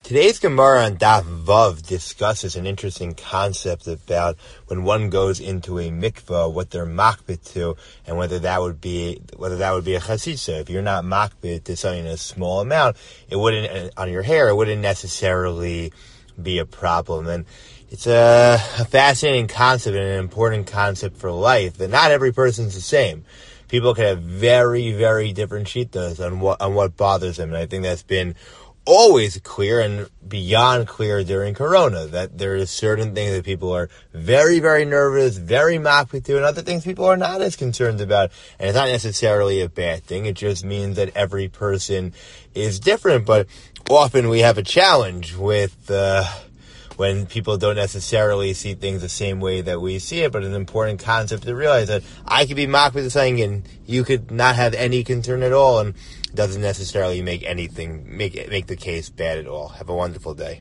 Today's Gemara on Daf Vav discusses an interesting concept about when one goes into a mikvah, what they're makbid to, and whether that would be a chasisa. If you're not makbid to something in a small amount, it wouldn't on your hair. It wouldn't necessarily be a problem. And it's a fascinating concept and an important concept for life. That not every person's the same. People can have very, very different shittas on what bothers them, and I think that's been always clear and beyond clear during Corona, that there is certain things that people are very, very nervous, very makbid to, and other things people are not as concerned about. And it's not necessarily a bad thing. It just means that every person is different. But often we have a challenge with when people don't necessarily see things the same way that we see it, but it's an important concept to realize that I could be makbid to something and you could not have any concern at all, and it doesn't necessarily make the case bad at all. Have a wonderful day.